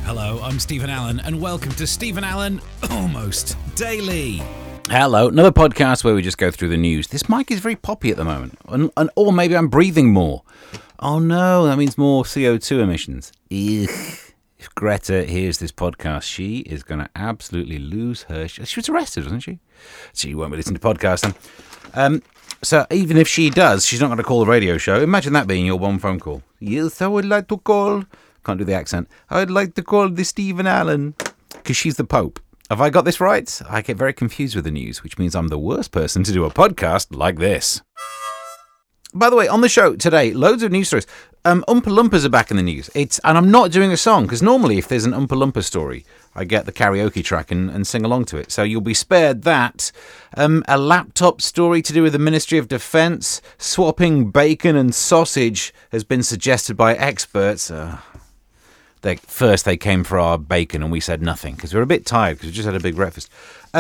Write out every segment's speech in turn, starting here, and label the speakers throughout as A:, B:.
A: Hello, I'm Stephen Allen, and welcome to Stephen Allen Almost Daily.
B: Hello, another podcast where we just go through the news. This mic is very poppy at the moment, or maybe I'm breathing more. Oh no, that means more CO2 emissions. If Greta hears this podcast, she is going to absolutely lose her... She was arrested, wasn't she? She won't be listening to podcasts then. So even if she does, she's not going to call the radio show. Imagine that being your one phone call. Yes, I would like to call... Can't do the accent. I'd like to call the Stephen Allen. Because she's the Pope. Have I got this right? I get very confused with the news, which means I'm the worst person to do a podcast like this. By the way, on the show today, loads of news stories. Oompa Loompas are back in the news. And I'm not doing a song, because normally if there's an Oompa Loompa story, I get the karaoke track and sing along to it. So you'll be spared that. A laptop story to do with the Ministry of Defence. Swapping bacon and sausage has been suggested by experts. First they came for our bacon and we said nothing, because we were a bit tired, because we just had a big breakfast.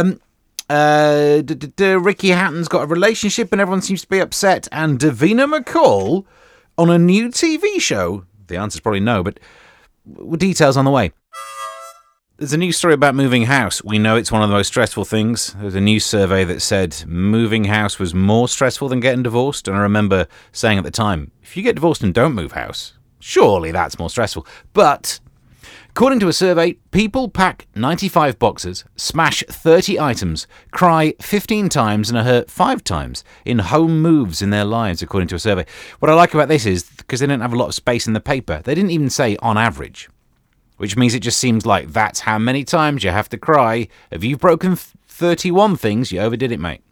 B: Ricky Hatton's got a relationship and everyone seems to be upset. And Davina McCall on a new TV show. The answer's probably no, but details on the way. There's a news story about moving house. We know it's one of the most stressful things. There's a news survey that said moving house was more stressful than getting divorced. And I remember saying at the time, if you get divorced and don't move house, surely that's more stressful. But according to a survey, people pack 95 boxes, smash 30 items, cry 15 times and are hurt 5 times in home moves in their lives, according to a survey. What I like about this is, because they don't have a lot of space in the paper, they didn't even say on average, which means it just seems like that's how many times you have to cry. If you've broken 31 things, you overdid it, mate.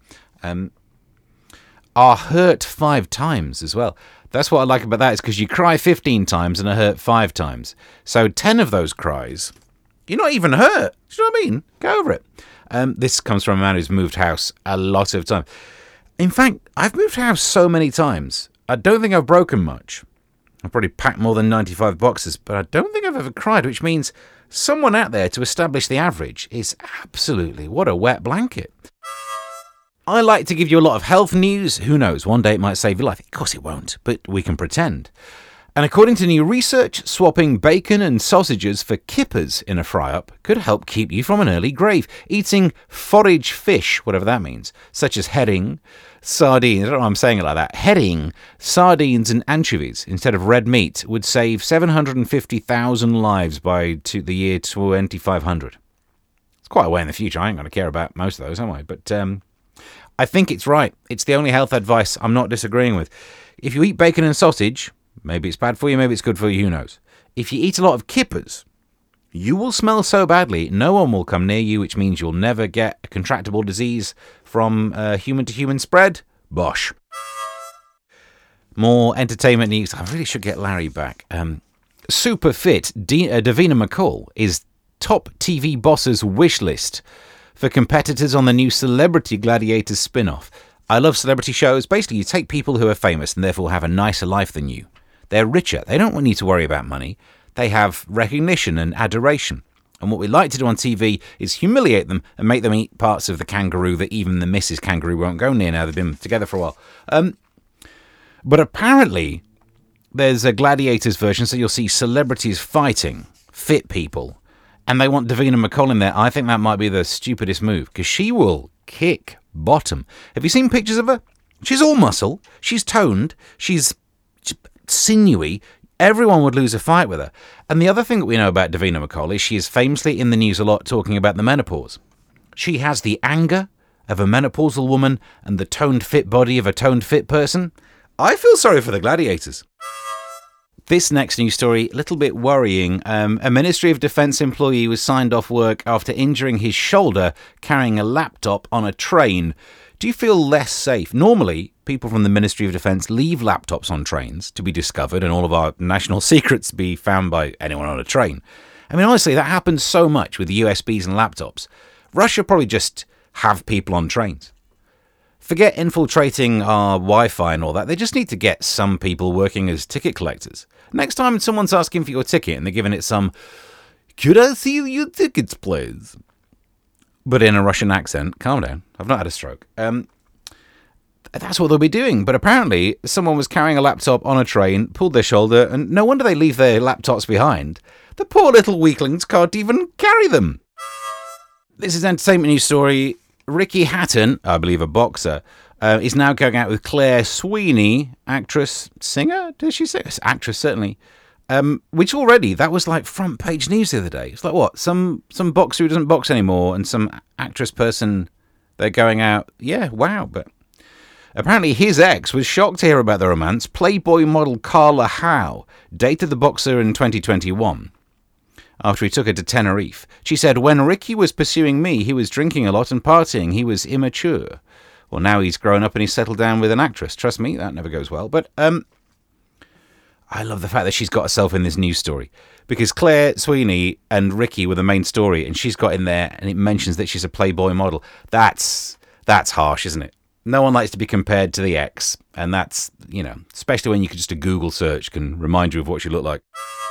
B: Are hurt 5 times as well. That's what I like about that, is because you cry 15 times and are hurt 5 times. So 10 of those cries, you're not even hurt. Do you know what I mean? Go over it. This comes from a man who's moved house a lot of time. In fact, I've moved house so many times. I don't think I've broken much. I've probably packed more than 95 boxes, but I don't think I've ever cried, which means someone out there to establish the average is absolutely, what a wet blanket. I like to give you a lot of health news. Who knows? One day it might save your life. Of course it won't, but we can pretend. And according to new research, swapping bacon and sausages for kippers in a fry-up could help keep you from an early grave. Eating forage fish, whatever that means, such as herring, sardines, I don't know why I'm saying it like that, herring, sardines and anchovies instead of red meat would save 750,000 lives by the year 2500. It's quite a way in the future. I ain't going to care about most of those, am I? But I think it's right. It's the only health advice I'm not disagreeing with. If you eat bacon and sausage, maybe it's bad for you, maybe it's good for you, who knows. If you eat a lot of kippers, you will smell so badly, no one will come near you, which means you'll never get a contractable disease from human-to-human spread. Bosh. More entertainment news. I really should get Larry back. Super fit Davina McCall is top TV bosses wish list for competitors on the new Celebrity Gladiators spin-off. I love celebrity shows. Basically, you take people who are famous and therefore have a nicer life than you. They're richer. They don't need to worry about money. They have recognition and adoration. And what we like to do on TV is humiliate them and make them eat parts of the kangaroo that even the Mrs. Kangaroo won't go near now they've been together for a while. But apparently, there's a Gladiators version, so you'll see celebrities fighting fit people. And they want Davina McCall in there. I think that might be the stupidest move, because she will kick bottom. Have you seen pictures of her? She's all muscle. She's toned. She's sinewy. Everyone would lose a fight with her. And the other thing that we know about Davina McCall is she is famously in the news a lot talking about the menopause. She has the anger of a menopausal woman and the toned fit body of a toned fit person. I feel sorry for the gladiators. This next news story, a little bit worrying. A Ministry of Defence employee was signed off work after injuring his shoulder carrying a laptop on a train. Do you feel less safe? Normally, people from the Ministry of Defence leave laptops on trains to be discovered and all of our national secrets be found by anyone on a train. I mean, honestly, that happens so much with the USBs and laptops. Russia probably just have people on trains. Forget infiltrating our Wi-Fi and all that. They just need to get some people working as ticket collectors. Next time someone's asking for your ticket and they're giving it some, "Could I see your tickets, please?" But in a Russian accent. Calm down. I've not had a stroke. That's what they'll be doing. But apparently someone was carrying a laptop on a train, pulled their shoulder, and no wonder they leave their laptops behind. The poor little weaklings can't even carry them. This is entertainment news story. Ricky Hatton, I believe a boxer, is now going out with Claire Sweeney, actress, singer? Does she sing? Actress, certainly. Which already, that was like front page news the other day. It's like, what? Some boxer who doesn't box anymore and some actress person, they're going out. Yeah, wow. But apparently his ex was shocked to hear about the romance. Playboy model Carla Howe dated the boxer in 2021 after he took her to Tenerife. She said, when Ricky was pursuing me, he was drinking a lot and partying. He was immature. Well, now he's grown up and he's settled down with an actress. Trust me, that never goes well. But I love the fact that she's got herself in this news story, because Claire Sweeney and Ricky were the main story, and she's got in there and it mentions that she's a Playboy model. That's harsh, isn't it? No one likes to be compared to the ex, and that's, especially when you can just a Google search can remind you of what she looked like.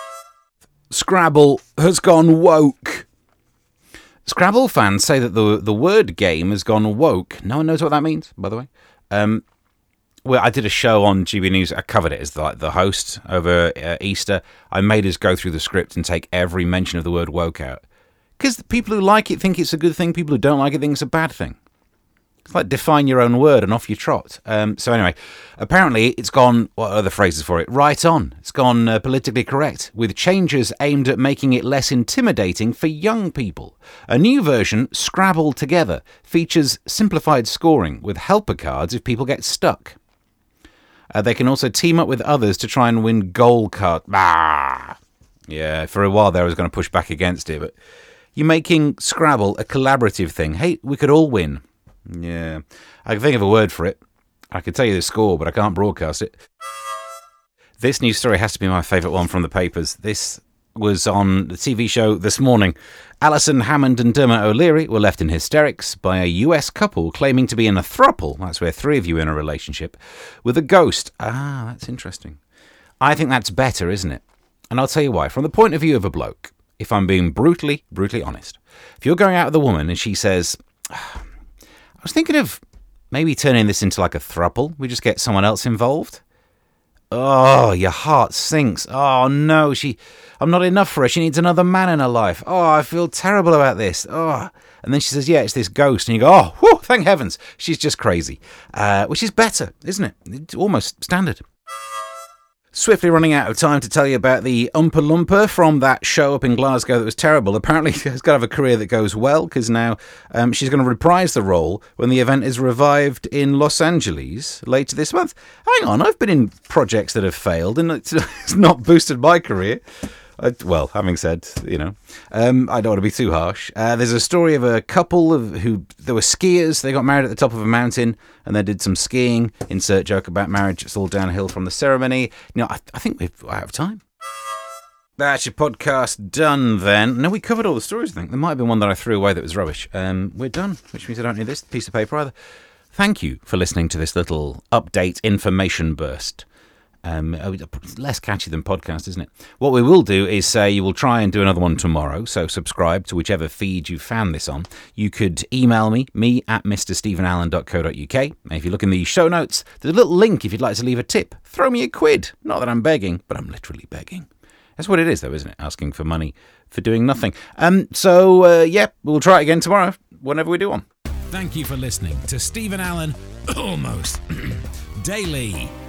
B: Scrabble has gone woke. Scrabble fans say that the word game has gone woke. No one knows what that means, by the way. Well, I did a show on GB News. I covered it as the host over Easter. I made us go through the script and take every mention of the word woke out. Because people who like it think it's a good thing. People who don't like it think it's a bad thing. It's like define your own word and off you trot. So anyway, apparently it's gone, what are the phrases for it? Right on. It's gone politically correct, with changes aimed at making it less intimidating for young people. A new version, Scrabble Together, features simplified scoring with helper cards if people get stuck. They can also team up with others to try and win goal card. Yeah, for a while there I was going to push back against it, but you're making Scrabble a collaborative thing. Hey, we could all win. Yeah, I can think of a word for it. I could tell you the score, but I can't broadcast it. This news story has to be my favourite one from the papers. This was on the TV show This Morning. Alison Hammond and Dermot O'Leary were left in hysterics by a US couple claiming to be in a throuple, that's where three of you are in a relationship, with a ghost. That's interesting. I think that's better, isn't it? And I'll tell you why. From the point of view of a bloke, if I'm being brutally honest, if you're going out with a woman and she says, I was thinking of maybe turning this into like a throuple. We just get someone else involved. Oh, your heart sinks. Oh, no, I'm not enough for her. She needs another man in her life. Oh, I feel terrible about this. Oh, and then she says, yeah, it's this ghost. And you go, oh, whew, thank heavens. She's just crazy. Which is better, isn't it? It's almost standard. Swiftly running out of time to tell you about the Oompa Loompa from that show up in Glasgow that was terrible. Apparently she's going to have a career that goes well, because now she's going to reprise the role when the event is revived in Los Angeles later this month. Hang on, I've been in projects that have failed and it's not boosted my career. Well, having said, I don't want to be too harsh. There's a story of a couple who they were skiers. They got married at the top of a mountain and they did some skiing. Insert joke about marriage. It's all downhill from the ceremony. I think we're out of time. That's your podcast done then. No, we covered all the stories, I think. There might have been one that I threw away that was rubbish. We're done, which means I don't need this piece of paper either. Thank you for listening to this little update information burst. Less catchy than podcast, isn't it? What we will do is say you will try and do another one tomorrow, so subscribe to whichever feed you found this on. You could email me at mrstephenallen.co.uk. And if you look in the show notes, there's a little link if you'd like to leave a tip. Throw me a quid. Not that I'm begging, but I'm literally begging. That's what it is, though, isn't it? Asking for money for doing nothing. We'll try it again tomorrow, whenever we do one.
A: Thank you for listening to Stephen Allen Almost Daily.